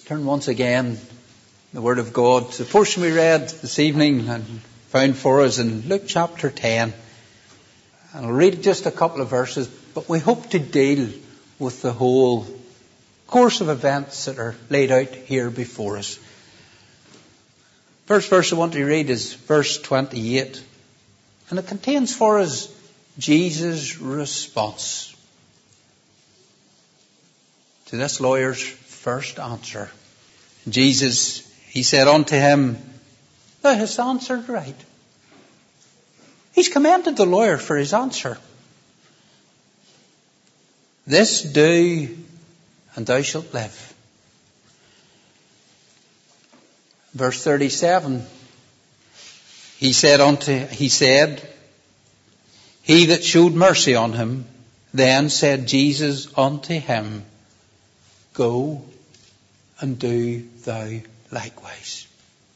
Turn once again the Word of God to the portion we read this evening and found for us in Luke chapter 10. And I'll read just a couple of verses, but we hope to deal with the whole course of events that are laid out here before us. First verse I want to read is verse 28. And it contains for us Jesus' response to this lawyer's first answer. Jesus, he said unto him, Thou hast answered right. He's commended the lawyer for his answer. This do, and thou shalt live. Verse 37, he said, He that showed mercy on him, then said Jesus unto him, Go and do thou likewise.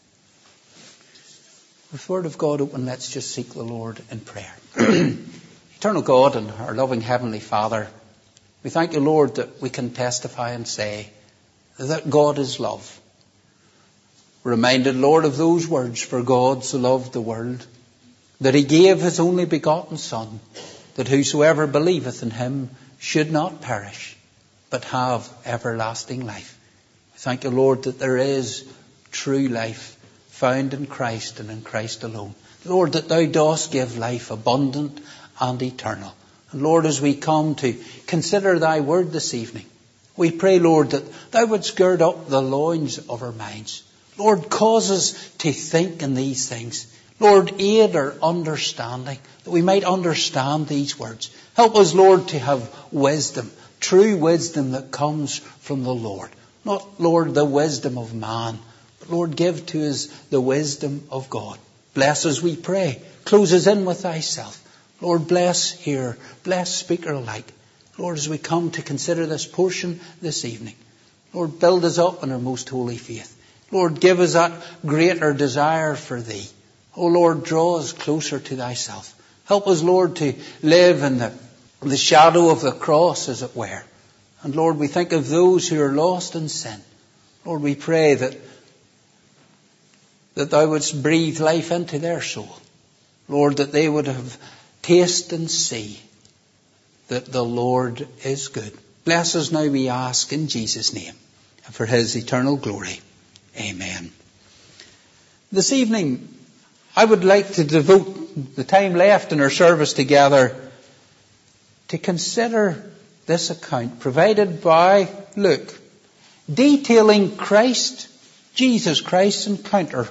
With the Word of God open, let's just seek the Lord in prayer. Eternal God and our loving Heavenly Father, we thank you, Lord, that we can testify and say that God is love. We're reminded, Lord, of those words, for God so loved the world, that he gave his only begotten Son, that whosoever believeth in him should not perish, but have everlasting life. We thank you, Lord, that there is true life found in Christ and in Christ alone. Lord, that thou dost give life abundant and eternal. And Lord, as we come to consider thy word this evening, we pray, Lord, that thou wouldst gird up the loins of our minds. Lord, cause us to think in these things. Lord, aid our understanding, that we might understand these words. Help us, Lord, to have wisdom, true wisdom that comes from the Lord. Not, Lord, the wisdom of man, but, Lord, give to us the wisdom of God. Bless us, we pray. Close us in with thyself. Lord, bless hearer, bless speaker alike. Lord, as we come to consider this portion this evening, Lord, build us up in our most holy faith. Lord, give us that greater desire for thee. Oh, Lord, draw us closer to thyself. Help us, Lord, to live in the shadow of the cross, as it were. And Lord, we think of those who are lost in sin. Lord, we pray that thou wouldst breathe life into their soul. Lord, that they would have taste and see that the Lord is good. Bless us now, we ask, in Jesus' name, and for his eternal glory. Amen. This evening, I would like to devote the time left in our service together to consider this account provided by Luke, detailing Jesus Christ's encounter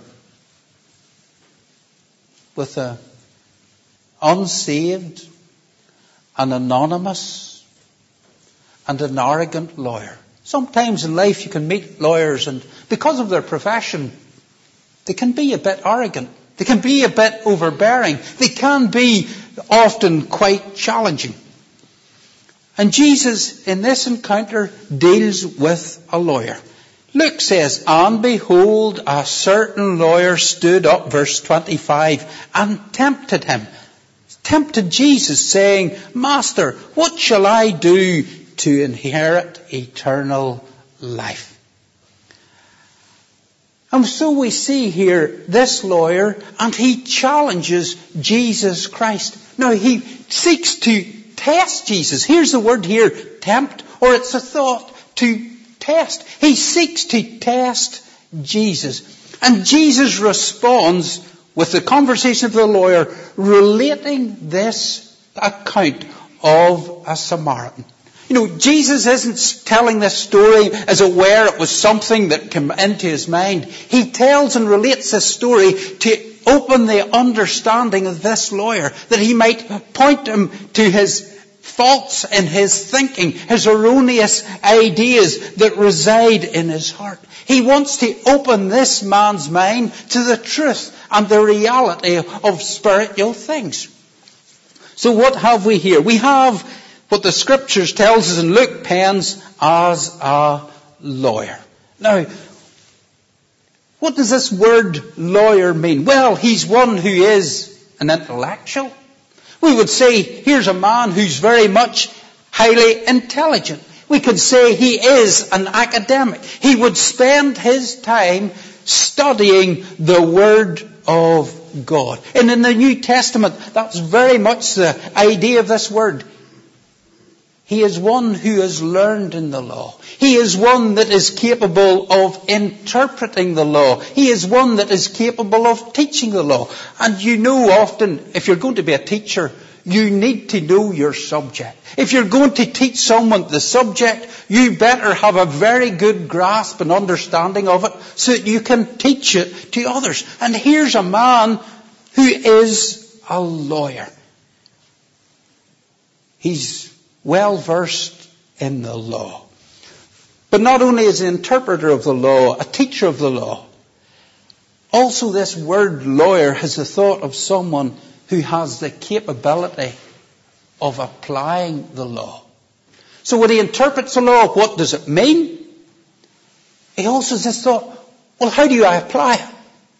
with an unsaved, an anonymous, and an arrogant lawyer. Sometimes in life you can meet lawyers, and because of their profession, they can be a bit arrogant. They can be a bit overbearing. They can be often quite challenging. And Jesus, in this encounter, deals with a lawyer. Luke says, And behold, a certain lawyer stood up, verse 25, and tempted him. Tempted Jesus, saying, Master, what shall I do to inherit eternal life? And so we see here this lawyer, and he challenges Jesus Christ. Now he seeks to test Jesus. Here's the word here, tempt, or it's a thought, to test. He seeks to test Jesus. And Jesus responds with the conversation of the lawyer, relating this account of a Samaritan. You know, Jesus isn't telling this story as it were it was something that came into his mind. He tells and relates this story to open the understanding of this lawyer, that he might point him to his faults in his thinking, his erroneous ideas that reside in his heart. He wants to open this man's mind to the truth and the reality of spiritual things. So what have we here? We have what the Scriptures tells us in Luke pens as a lawyer. Now, what does this word lawyer mean? Well, he's one who is an intellectual. We would say, here's a man who's very much highly intelligent. We could say he is an academic. He would spend his time studying the Word of God. And in the New Testament, that's very much the idea of this word. He is one who has learned in the law. He is one that is capable of interpreting the law. He is one that is capable of teaching the law. And you know often, if you're going to be a teacher, you need to know your subject. If you're going to teach someone the subject, you better have a very good grasp and understanding of it so that you can teach it to others. And here's a man who is a lawyer. He's well versed in the law. But not only is he an interpreter of the law, a teacher of the law, also this word lawyer has the thought of someone who has the capability of applying the law. So when he interprets the law, what does it mean? He also has this thought, well, how do I apply it?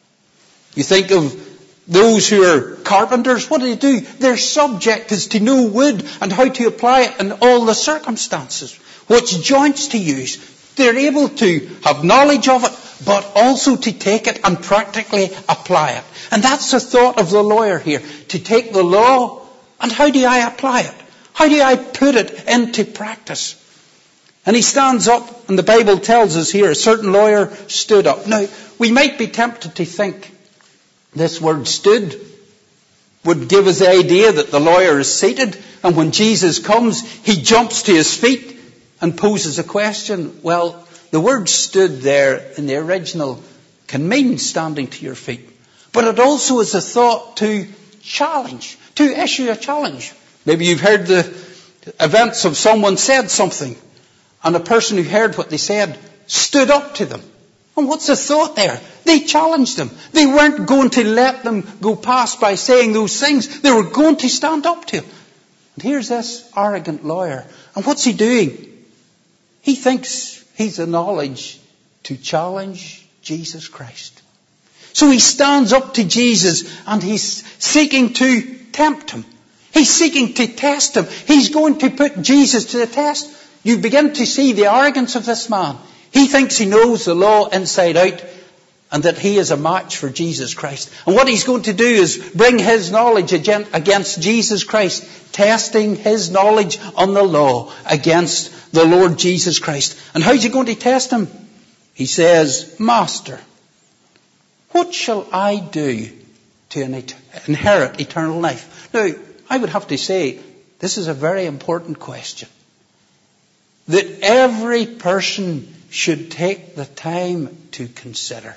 You think of those who are carpenters, what do? Their subject is to know wood and how to apply it in all the circumstances, which joints to use. They're able to have knowledge of it, but also to take it and practically apply it. And that's the thought of the lawyer here, to take the law and how do I apply it? How do I put it into practice? And he stands up, and the Bible tells us here, a certain lawyer stood up. Now, we might be tempted to think this word stood would give us the idea that the lawyer is seated, and when Jesus comes, he jumps to his feet and poses a question. Well, the word stood there in the original can mean standing to your feet. But it also is a thought to challenge, to issue a challenge. Maybe you've heard the events of someone said something, and a person who heard what they said stood up to them. And what's the thought there? They challenged them. They weren't going to let them go past by saying those things. They were going to stand up to him. And here's this arrogant lawyer. And what's he doing? He thinks he's the knowledge to challenge Jesus Christ. So he stands up to Jesus and he's seeking to tempt him. He's seeking to test him. He's going to put Jesus to the test. You begin to see the arrogance of this man. He thinks he knows the law inside out and that he is a match for Jesus Christ. And what he's going to do is bring his knowledge against Jesus Christ, testing his knowledge on the law against the Lord Jesus Christ. And how's he going to test him? He says, Master, what shall I do to inherit eternal life? Now, I would have to say, this is a very important question that every person should take the time to consider.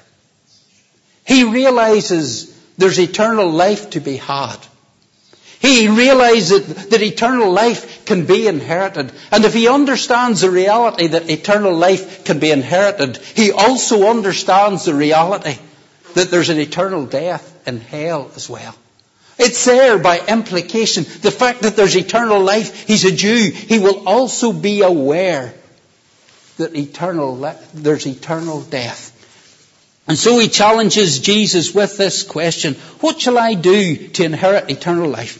He realizes there's eternal life to be had. He realizes that eternal life can be inherited. And if he understands the reality that eternal life can be inherited, he also understands the reality that there's an eternal death in hell as well. It's there by implication. The fact that there's eternal life, he's a Jew. He will also be aware that there's eternal death. And so he challenges Jesus with this question, what shall I do to inherit eternal life?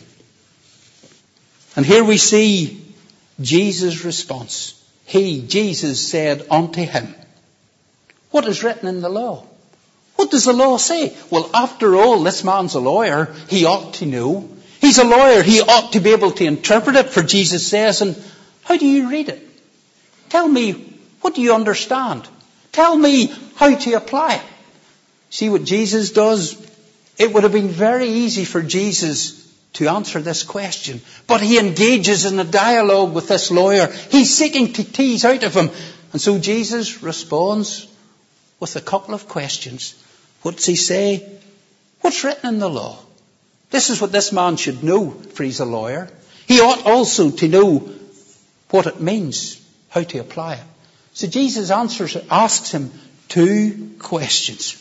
And here we see Jesus' response. He, Jesus, said unto him, what is written in the law? What does the law say? Well, after all, this man's a lawyer. He ought to know. He's a lawyer. He ought to be able to interpret it, for Jesus says, and how do you read it? Tell me, what do you understand? Tell me how to apply it. See what Jesus does? It would have been very easy for Jesus to answer this question. But he engages in a dialogue with this lawyer. He's seeking to tease out of him. And so Jesus responds with a couple of questions. What's he say? What's written in the law? This is what this man should know, for he's a lawyer. He ought also to know what it means, how to apply it. So Jesus asks him two questions.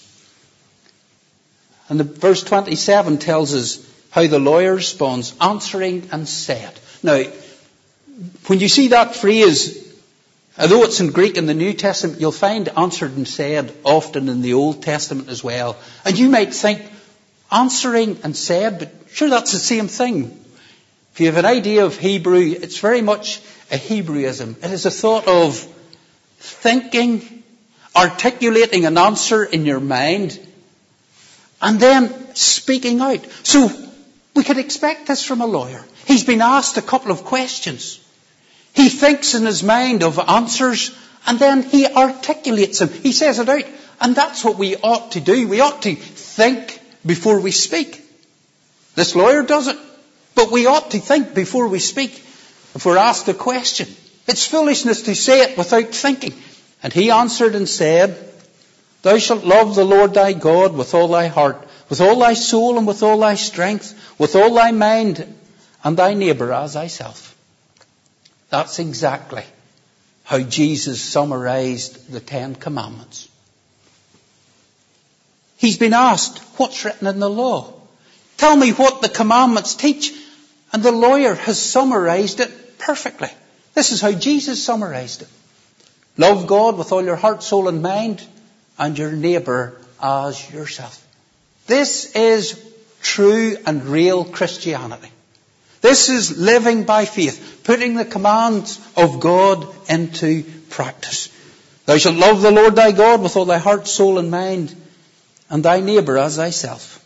And the verse 27 tells us how the lawyer responds, answering and said. Now, when you see that phrase, although it's in Greek in the New Testament, you'll find answered and said often in the Old Testament as well. And you might think, answering and said, but sure that's the same thing. If you have an idea of Hebrew, it's very much a Hebraism. It is a thought of thinking, articulating an answer in your mind, and then speaking out. So we could expect this from a lawyer. He's been asked a couple of questions. He thinks in his mind of answers, and then he articulates them. He says it out. And that's what we ought to do. We ought to think before we speak. This lawyer does it. But we ought to think before we speak. If we're asked a question, it's foolishness to say it without thinking. And he answered and said, Thou shalt love the Lord thy God with all thy heart, with all thy soul, and with all thy strength, with all thy mind, and thy neighbour as thyself. That's exactly how Jesus summarized the 10 Commandments. He's been asked, what's written in the law? Tell me what the commandments teach. And the lawyer has summarized it perfectly. This is how Jesus summarized it. Love God with all your heart, soul and mind, and your neighbour as yourself. This is true and real Christianity. This is living by faith, putting the commands of God into practice. Thou shalt love the Lord thy God with all thy heart, soul and mind, and thy neighbour as thyself.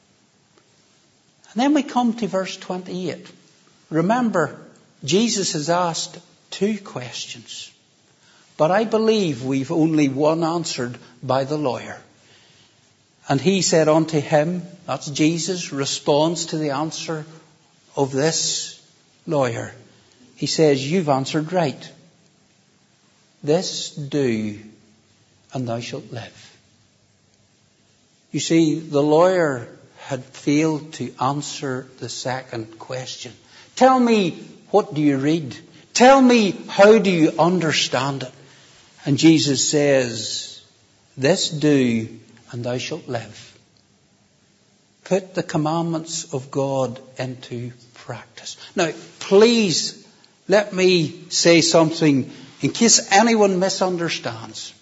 And then we come to verse 28. Remember, Jesus has asked 2 questions. But I believe we've only one answered by the lawyer. And he said unto him, that's Jesus, responds to the answer of this lawyer. He says, you've answered right. This do, and thou shalt live. You see, the lawyer had failed to answer the second question. Tell me, what do you read? Tell me, how do you understand it? And Jesus says, this do, and thou shalt live. Put the commandments of God into practice. Now, please, let me say something in case anyone misunderstands.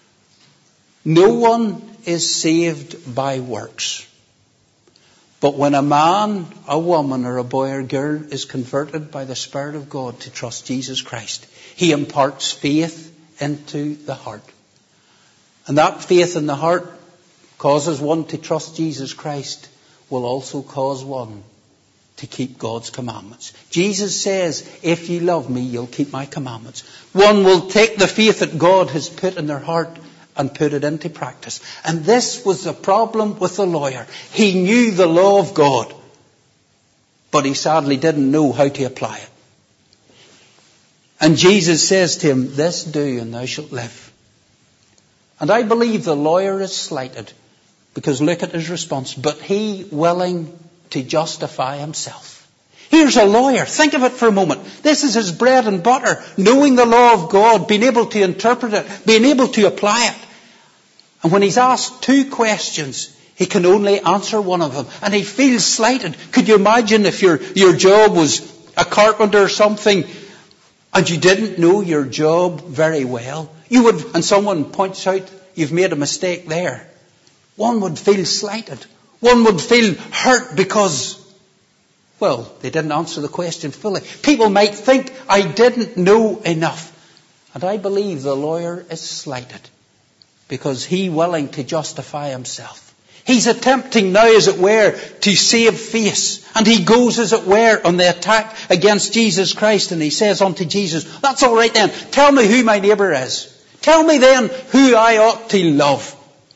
No one is saved by works. But when a man, a woman, or a boy or girl is converted by the Spirit of God to trust Jesus Christ, he imparts faith into the heart. And that faith in the heart causes one to trust Jesus Christ, will also cause one to keep God's commandments. Jesus says, if ye love me, you'll keep my commandments. One will take the faith that God has put in their heart and put it into practice. And this was the problem with the lawyer. He knew the law of God, but he sadly didn't know how to apply it. And Jesus says to him, this do, and thou shalt live. And I believe the lawyer is slighted, because look at his response. But he willing to justify himself. Here's a lawyer. Think of it for a moment. This is his bread and butter. Knowing the law of God, being able to interpret it, being able to apply it. And when he's asked 2 questions, he can only answer one of them. And he feels slighted. Could you imagine if your job was a carpenter or something, and you didn't know your job very well? And someone points out, you've made a mistake there. One would feel slighted. One would feel hurt because, well, they didn't answer the question fully. People might think, I didn't know enough. And I believe the lawyer is slighted because he's willing to justify himself. He's attempting now, as it were, to save face. And he goes, as it were, on the attack against Jesus Christ. And he says unto Jesus, that's all right then. Tell me who my neighbour is. Tell me then who I ought to love.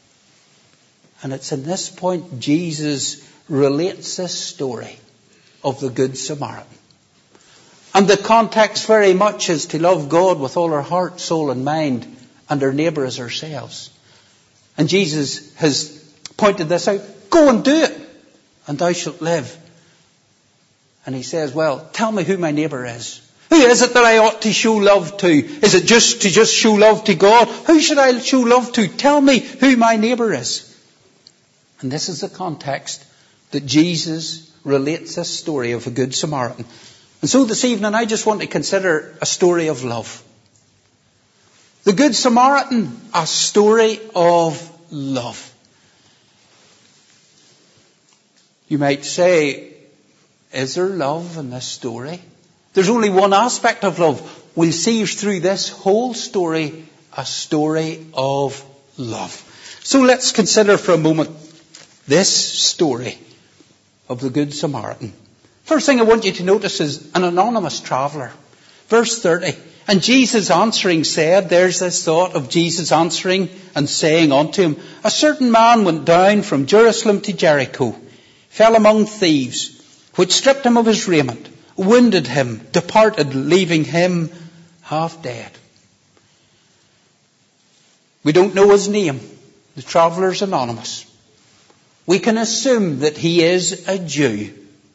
And it's in this point Jesus relates this story of the Good Samaritan. And the context very much is to love God with all our heart, soul and mind, and our neighbour as ourselves. And Jesus has pointed this out. Go and do it, and thou shalt live. And he says, well, tell me who my neighbour is. Who is it that I ought to show love to? Is it just to show love to God? Who should I show love to? Tell me who my neighbour is. And this is the context that Jesus relates this story of a Good Samaritan. And so this evening I just want to consider a story of love. The Good Samaritan, a story of love. You might say, is there love in this story? There's only one aspect of love. We'll see through this whole story a story of love. So let's consider for a moment this story of the Good Samaritan. First thing I want you to notice is an anonymous traveller. Verse 30. And Jesus answering said, there's this thought of Jesus answering and saying unto him, a certain man went down from Jerusalem to Jericho, fell among thieves, which stripped him of his raiment, wounded him, departed, leaving him half dead. We don't know his name. The traveller's anonymous. We can assume that he is a Jew.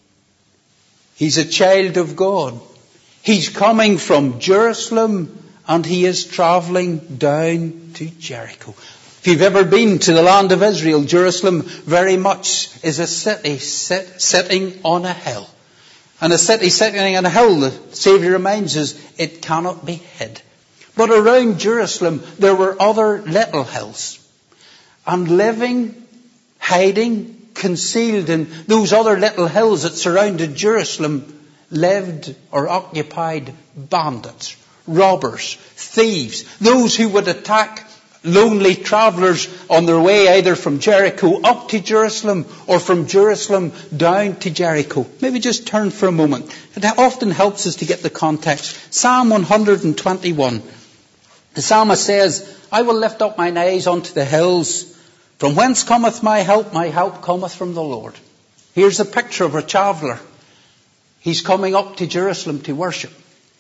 He's a child of God. He's coming from Jerusalem and he is travelling down to Jericho. If you've ever been to the land of Israel, Jerusalem very much is a city sitting on a hill. And a city sitting on a hill, the Saviour reminds us, it cannot be hid. But around Jerusalem there were other little hills. And living, hiding, concealed in those other little hills that surrounded Jerusalem lived or occupied bandits, robbers, thieves, those who would attack lonely travellers on their way either from Jericho up to Jerusalem or from Jerusalem down to Jericho. Maybe just turn for a moment. It often helps us to get the context. Psalm 121. The psalmist says, I will lift up mine eyes unto the hills. From whence cometh my help? My help cometh from the Lord. Here's a picture of a traveller. He's coming up to Jerusalem to worship.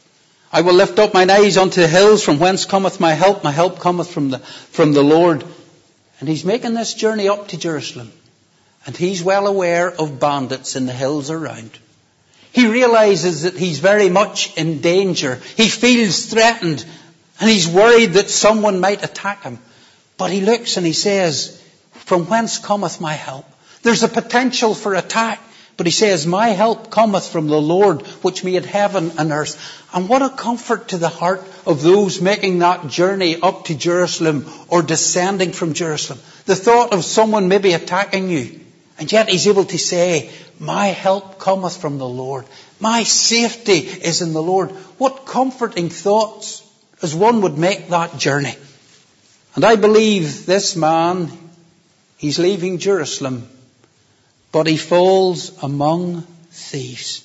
I will lift up mine eyes unto the hills. From whence cometh my help? My help cometh from the Lord. And he's making this journey up to Jerusalem. And he's well aware of bandits in the hills around. He realizes that he's very much in danger. He feels threatened. And he's worried that someone might attack him. But he looks and he says, from whence cometh my help? There's a potential for attack. But he says, my help cometh from the Lord, which made heaven and earth. And what a comfort to the heart of those making that journey up to Jerusalem or descending from Jerusalem. The thought of someone maybe attacking you. And yet he's able to say, my help cometh from the Lord. My safety is in the Lord. What comforting thoughts as one would make that journey. And I believe this man, he's leaving Jerusalem. But he falls among thieves.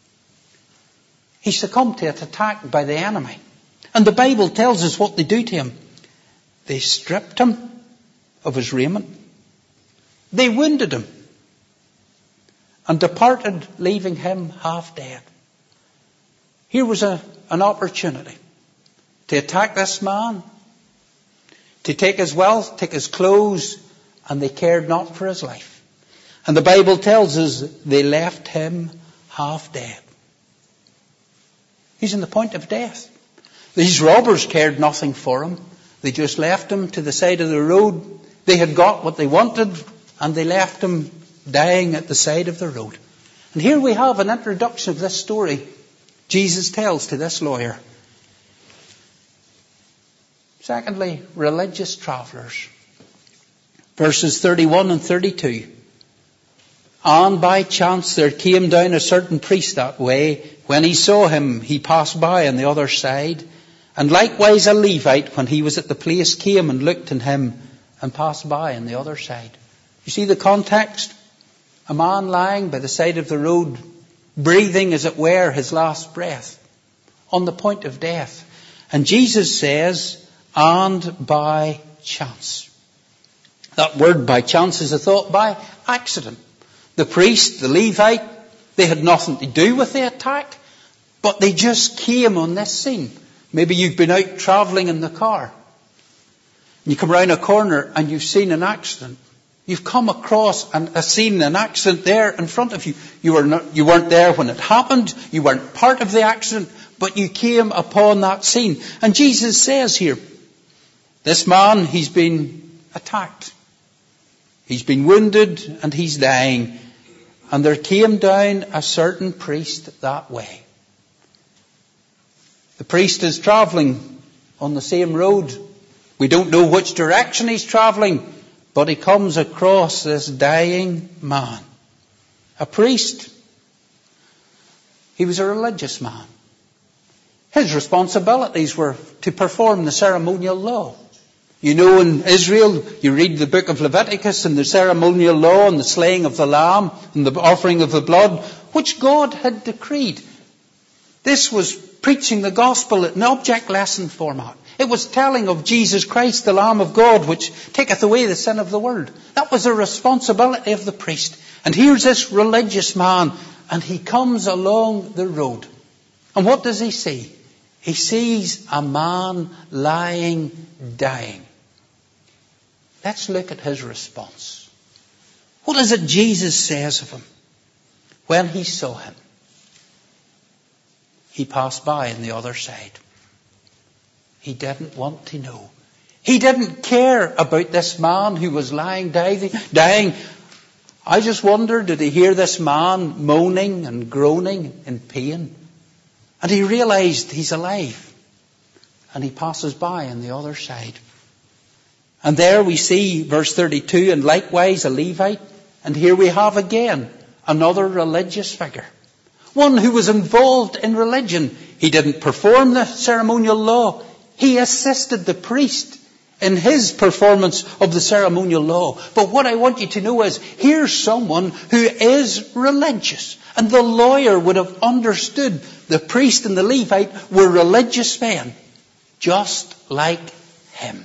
He succumbed to an attack by the enemy. And the Bible tells us what they do to him. They stripped him of his raiment. They wounded him. And departed, leaving him half dead. Here was an opportunity to attack this man, to take his wealth, take his clothes, and they cared not for his life. And the Bible tells us they left him half dead. He's on the point of death. These robbers cared nothing for him. They just left him to the side of the road. They had got what they wanted and they left him dying at the side of the road. And here we have an introduction of this story Jesus tells to this lawyer. Secondly, religious travellers. Verses 31 and 32. And by chance there came down a certain priest that way. When he saw him, he passed by on the other side. And likewise a Levite, when he was at the place, came and looked on him and passed by on the other side. You see the context? A man lying by the side of the road, breathing, as it were, his last breath, on the point of death. And Jesus says, and by chance. That word by chance is a thought by accident. The priest, the Levite, they had nothing to do with the attack, but they just came on this scene. Maybe you've been out travelling in the car. You come round a corner and you've seen an accident. You've come across and seen an accident there in front of you. You weren't there when it happened. You weren't part of the accident, but you came upon that scene. And Jesus says here, this man, he's been attacked. He's been wounded and he's dying. And there came down a certain priest that way. The priest is travelling on the same road. We don't know which direction he's travelling, but he comes across this dying man. A priest. He was a religious man. His responsibilities were to perform the ceremonial law. You know, in Israel, you read the book of Leviticus and the ceremonial law and the slaying of the lamb and the offering of the blood, which God had decreed. This was preaching the gospel in object lesson format. It was telling of Jesus Christ, the Lamb of God, which taketh away the sin of the world. That was a responsibility of the priest. And here's this religious man, and he comes along the road. And what does he see? He sees a man lying, dying. Let's look at his response. What is it Jesus says of him? When he saw him, he passed by on the other side. He didn't want to know. He didn't care about this man who was lying, dying. I just wonder, did he hear this man moaning and groaning in pain? And he realized he's alive. And he passes by on the other side. And there we see verse 32, and likewise a Levite. And here we have again another religious figure. One who was involved in religion. He didn't perform the ceremonial law. He assisted the priest in his performance of the ceremonial law. But what I want you to know is, here's someone who is religious. And the lawyer would have understood the priest and the Levite were religious men, just like him.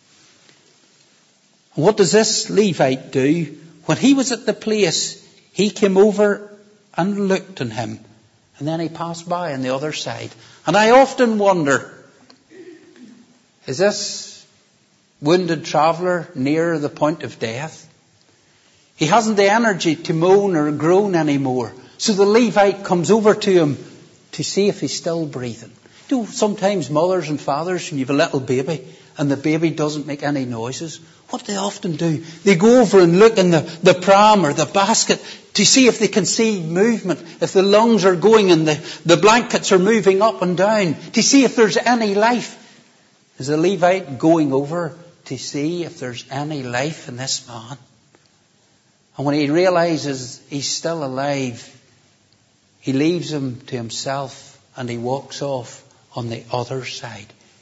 What does this Levite do? When he was at the place, he came over and looked on him. And then he passed by on the other side. And I often wonder, is this wounded traveller near the point of death? He hasn't the energy to moan or groan anymore. So the Levite comes over to him to see if he's still breathing. You know, sometimes mothers and fathers, when you have a little baby and the baby doesn't make any noises, what do they often do? They go over and look in the pram or the basket to see if they can see movement, if the lungs are going and the blankets are moving up and down, to see if there's any life. Is the Levite going over to see if there's any life in this man? And when he realizes he's still alive, he leaves him to himself and he walks off on the other side.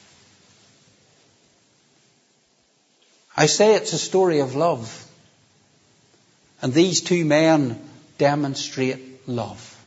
I say it's a story of love. And these two men demonstrate love.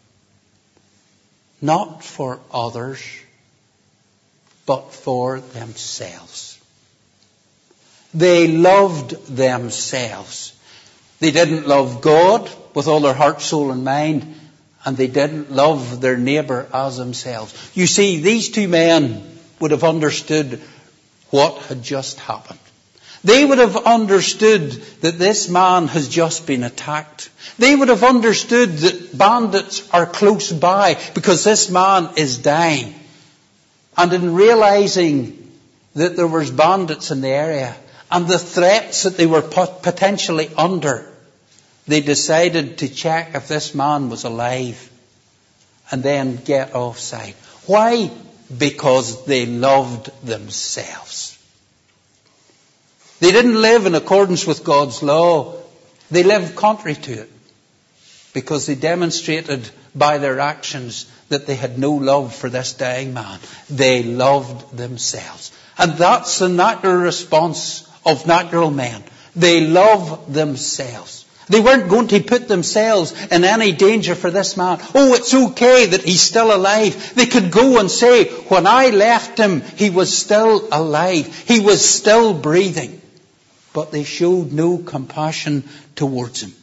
Not for others, but for themselves. They loved themselves. They didn't love God with all their heart, soul and mind. And they didn't love their neighbour as themselves. You see, these two men would have understood what had just happened. They would have understood that this man has just been attacked. They would have understood that bandits are close by because this man is dying. And in realizing that there was bandits in the area and the threats that they were potentially under, they decided to check if this man was alive and then get offside. Why? Because they loved themselves. They didn't live in accordance with God's law. They lived contrary to it because they demonstrated by their actions that they had no love for this dying man. They loved themselves. And that's the natural response of natural men. They love themselves. They weren't going to put themselves in any danger for this man. Oh, it's okay that he's still alive. They could go and say, when I left him, he was still alive. He was still breathing. But they showed no compassion towards him.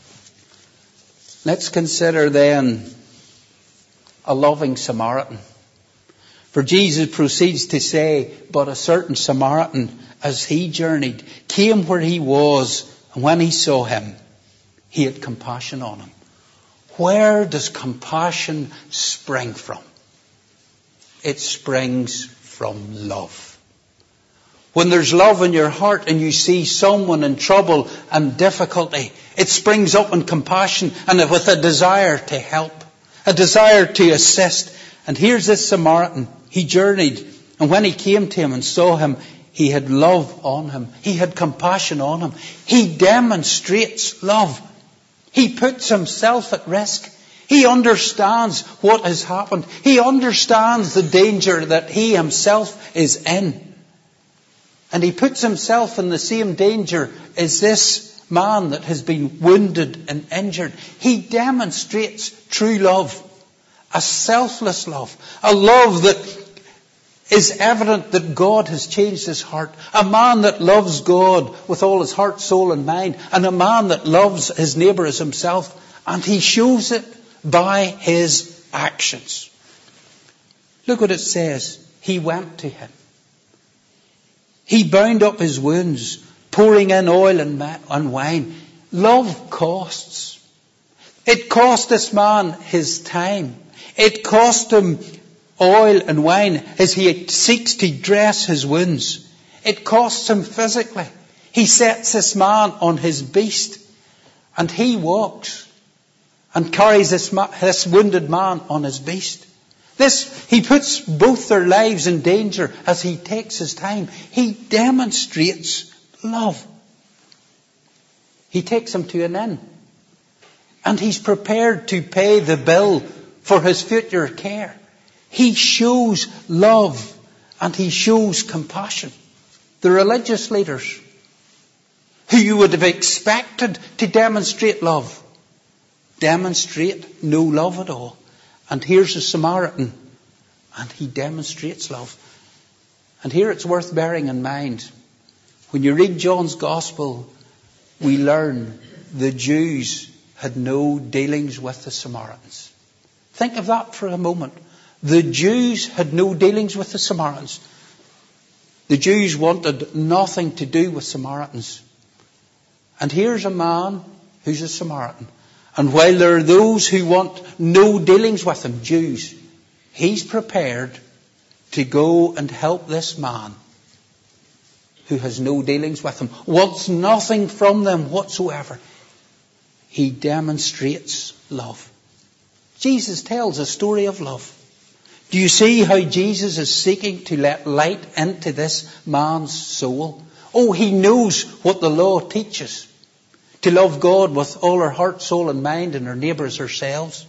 Let's consider then a loving Samaritan. For Jesus proceeds to say, but a certain Samaritan, as he journeyed, came where he was, and when he saw him, he had compassion on him. Where does compassion spring from? It springs from love. When there's love in your heart and you see someone in trouble and difficulty, it springs up in compassion and with a desire to help, a desire to assist. And here's this Samaritan. He journeyed, and when he came to him and saw him, he had love on him. He had compassion on him. He demonstrates love. He puts himself at risk. He understands what has happened. He understands the danger that he himself is in. And he puts himself in the same danger as this man that has been wounded and injured. He demonstrates true love, a selfless love, a love that is evident that God has changed his heart. A man that loves God with all his heart, soul and mind, and a man that loves his neighbour as himself. And he shows it by his actions. Look what it says. He went to him. He bound up his wounds, pouring in oil and wine. Love costs. It cost this man his time. It cost him oil and wine as he seeks to dress his wounds. It costs him physically. He sets this man on his beast and he walks and carries this wounded man on his beast. He puts both their lives in danger as he takes his time. He demonstrates love. He takes him to an inn and he's prepared to pay the bill for his future care. He shows love and he shows compassion. The religious leaders, who you would have expected to demonstrate love, demonstrate no love at all. And here's a Samaritan, and he demonstrates love. And here it's worth bearing in mind. When you read John's Gospel, we learn the Jews had no dealings with the Samaritans. Think of that for a moment. The Jews had no dealings with the Samaritans. The Jews wanted nothing to do with Samaritans. And here's a man who's a Samaritan. And while there are those who want no dealings with him, Jews, he's prepared to go and help this man who has no dealings with them, wants nothing from them whatsoever. He demonstrates love. Jesus tells a story of love. Do you see how Jesus is seeking to let light into this man's soul? Oh, he knows what the law teaches. To love God with all our heart, soul and mind and our neighbour as ourselves.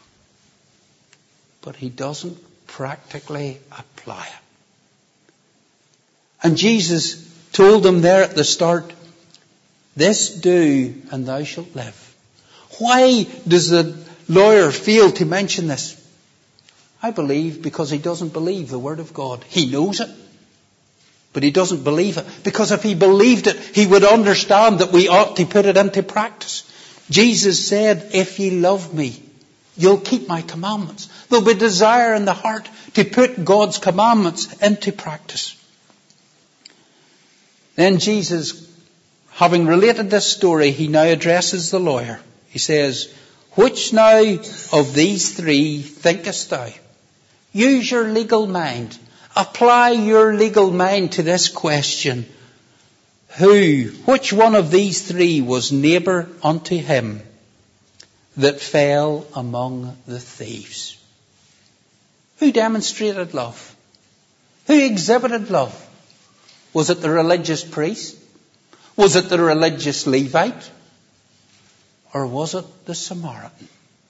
But he doesn't practically apply it. And Jesus told them there at the start, this do and thou shalt live. Why does the lawyer fail to mention this? I believe because he doesn't believe the word of God. He knows it, but he doesn't believe it. Because if he believed it, he would understand that we ought to put it into practice. Jesus said, if ye love me, you'll keep my commandments. There'll be desire in the heart to put God's commandments into practice. Then Jesus, having related this story, he now addresses the lawyer. He says, which now of these three thinkest thou? Use your legal mind. Apply your legal mind to this question. Which one of these three was neighbour unto him that fell among the thieves? Who demonstrated love? Who exhibited love? Was it the religious priest? Was it the religious Levite? Or was it the Samaritan?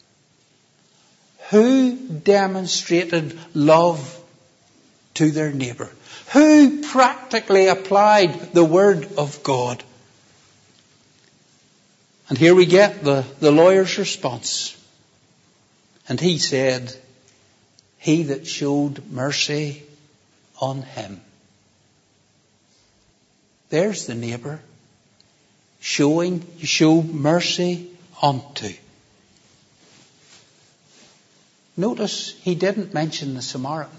Who demonstrated love to their neighbour? Who practically applied the word of God? And here we get the lawyer's response. And he said, he that showed mercy on him. There's the neighbour show mercy unto. Notice he didn't mention the Samaritan.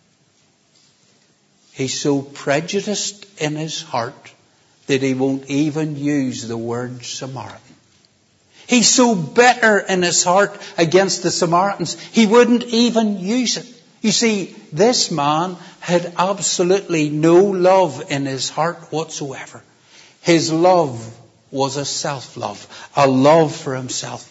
He's so prejudiced in his heart that he won't even use the word Samaritan. He's so bitter in his heart against the Samaritans, he wouldn't even use it. You see, this man had absolutely no love in his heart whatsoever. His love was a self-love, a love for himself.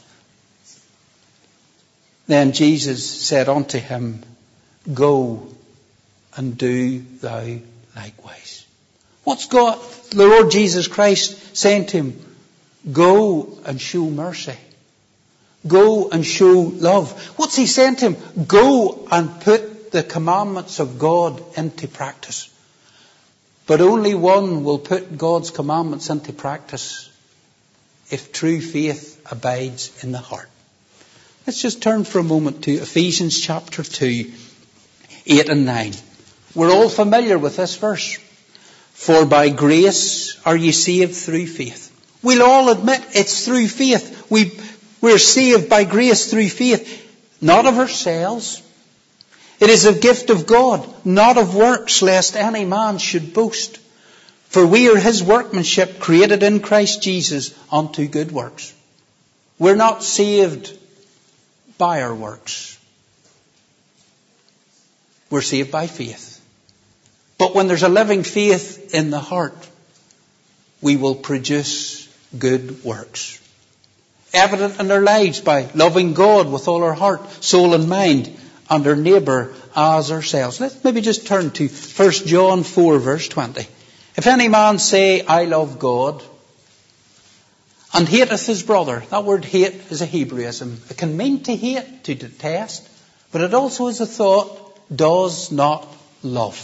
Then Jesus said unto him, go and do thou likewise. What's God, the Lord Jesus Christ, saying to him? Go and show mercy. Go and show love. What's he saying to him? Go and put the commandments of God into practice. But only one will put God's commandments into practice if true faith abides in the heart. Let's just turn for a moment to Ephesians chapter 2, 8 and 9. We're all familiar with this verse. For by grace are ye saved through faith. We'll all admit it's through faith. We're saved by grace through faith, not of ourselves. It is a gift of God, not of works, lest any man should boast. For we are his workmanship, created in Christ Jesus unto good works. We're not saved by our works. We're saved by faith. But when there's a living faith in the heart, we will produce good works. Evident in our lives by loving God with all our heart, soul and mind, and our neighbour as ourselves. Let's maybe just turn to 1 John 4 verse 20. If any man say, I love God, and hateth his brother. That word hate is a Hebraism. It can mean to hate, to detest, but it also is a thought, does not love.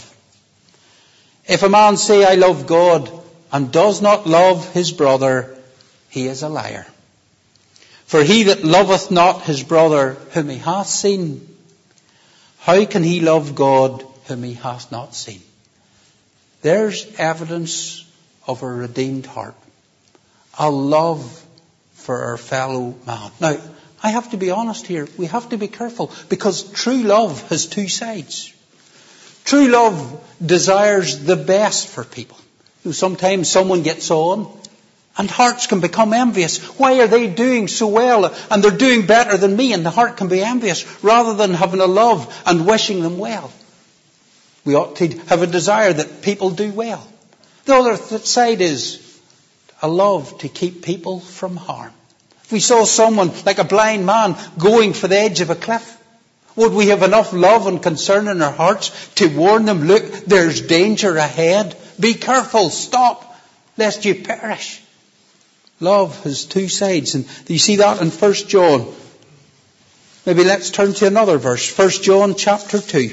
If a man say, I love God, and does not love his brother, he is a liar. For he that loveth not his brother whom he hath seen, how can he love God whom he hath not seen? There's evidence of a redeemed heart. A love for our fellow man. Now, I have to be honest here. We have to be careful because true love has two sides. True love desires the best for people. Sometimes someone gets on and hearts can become envious. Why are they doing so well and they're doing better than me? And the heart can be envious rather than having a love and wishing them well. We ought to have a desire that people do well. The other side is a love to keep people from harm. If we saw someone like a blind man going for the edge of a cliff, would we have enough love and concern in our hearts to warn them, look, there's danger ahead. Be careful, stop, lest you perish. Love has two sides. And you see that in 1 John. Maybe let's turn to another verse. 1 John chapter 2.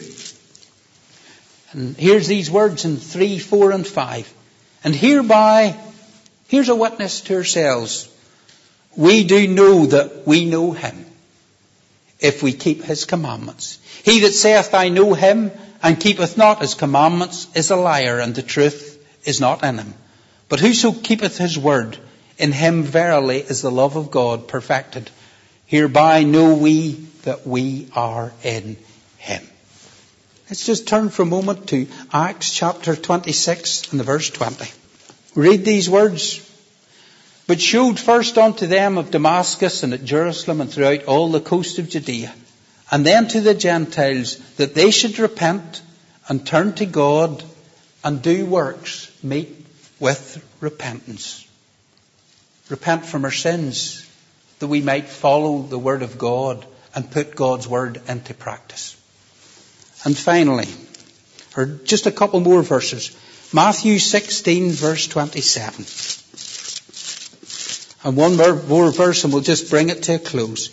And here's these words in 3, 4 and 5. And hereby, here's a witness to ourselves. We do know that we know him, if we keep his commandments. He that saith, I know him, and keepeth not his commandments, is a liar, and the truth is not in him. But whoso keepeth his word, in him verily is the love of God perfected. Hereby know we that we are in him. Let's just turn for a moment to Acts chapter 26 and the verse 20. Read these words. But showed first unto them of Damascus and at Jerusalem and throughout all the coast of Judea, and then to the Gentiles, that they should repent and turn to God and do works meet with repentance. Repent from our sins, that we might follow the word of God and put God's word into practice. And finally, or just a couple more verses, Matthew 16 verse 27. And one more verse and we'll just bring it to a close.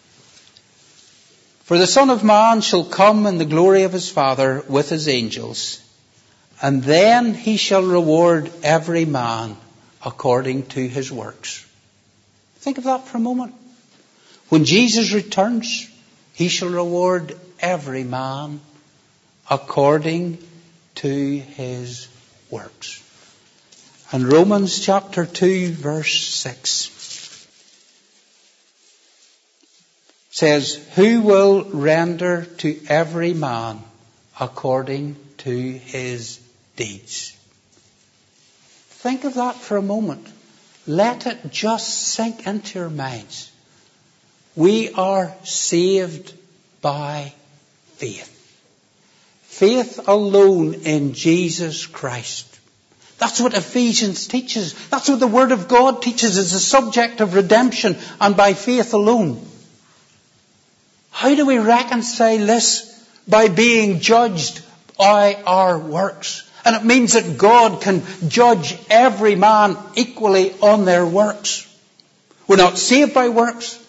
For the Son of Man shall come in the glory of his Father with his angels, and then he shall reward every man according to his works. Think of that for a moment. When Jesus returns, he shall reward every man according to his works. And Romans chapter 2 verse 6 says, who will render to every man according to his deeds? Think of that for a moment. Let it just sink into your minds. We are saved by faith. Faith alone in Jesus Christ. That's what Ephesians teaches. That's what the Word of God teaches. It's the subject of redemption and by faith alone. How do we reconcile this? By being judged by our works. And it means that God can judge every man equally on their works. We're not saved by works,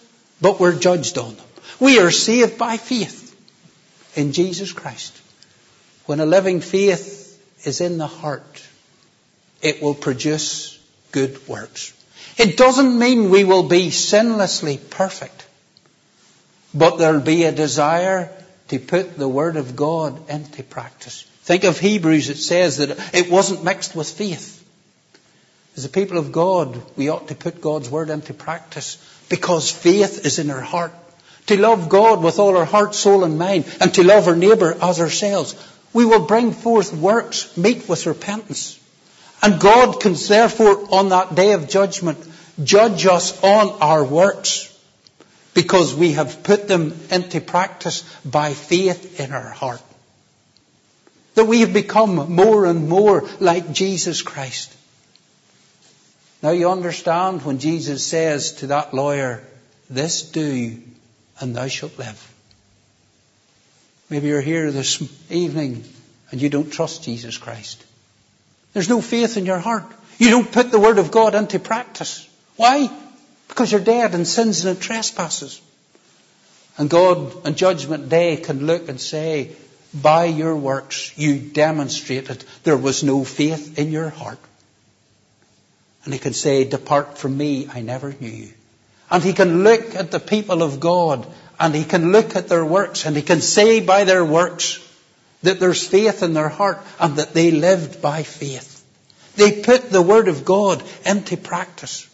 but we're judged on them. We are saved by faith in Jesus Christ. When a living faith is in the heart, it will produce good works. It doesn't mean we will be sinlessly perfect, but there'll be a desire to put the Word of God into practice. Think of Hebrews. It says that it wasn't mixed with faith. As a people of God, we ought to put God's Word into practice because faith is in our heart. To love God with all our heart, soul and mind, and to love our neighbour as ourselves. We will bring forth works meet with repentance. And God can therefore on that day of judgment judge us on our works because we have put them into practice by faith in our heart. That we have become more and more like Jesus Christ. Now you understand when Jesus says to that lawyer, "This do, and thou shalt live." Maybe you're here this evening and you don't trust Jesus Christ. There's no faith in your heart. You don't put the Word of God into practice. Why? Because you're dead in sins and in trespasses. And God on Judgment Day can look and say, by your works you demonstrated there was no faith in your heart. And He can say, "Depart from me, I never knew you." And He can look at the people of God and He can look at their works and He can say by their works that there's faith in their heart and that they lived by faith. They put the Word of God into practice.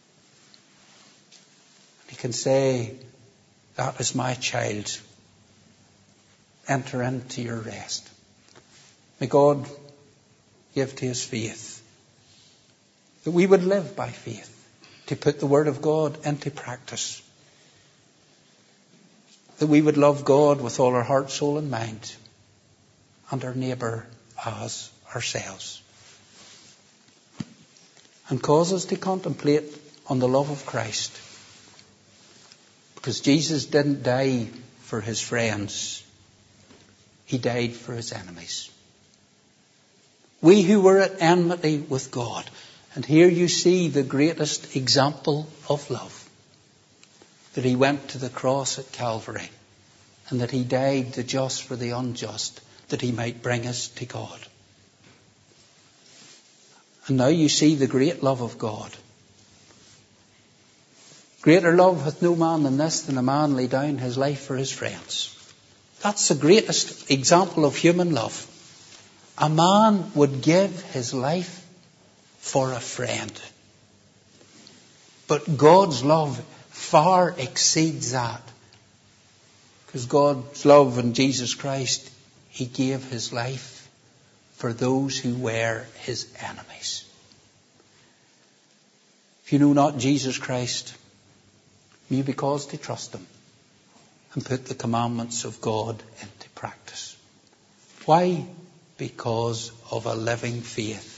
He can say, "That is my child. Enter into your rest." May God give to us faith, that we would live by faith, to put the Word of God into practice, that we would love God with all our heart, soul and mind, and our neighbour as ourselves. And cause us to contemplate on the love of Christ. Because Jesus didn't die for His friends. He died for His enemies. We who were at enmity with God. And here you see the greatest example of love. That He went to the cross at Calvary. And that He died the just for the unjust. That He might bring us to God. And now you see the great love of God. Greater love hath no man than this, than a man lay down his life for his friends. That's the greatest example of human love. A man would give his life for a friend. But God's love far exceeds that. Because God's love in Jesus Christ, He gave His life for those who were His enemies. If you know not Jesus Christ, may you be caused to trust Him and put the commandments of God into practice. Why? Because of a living faith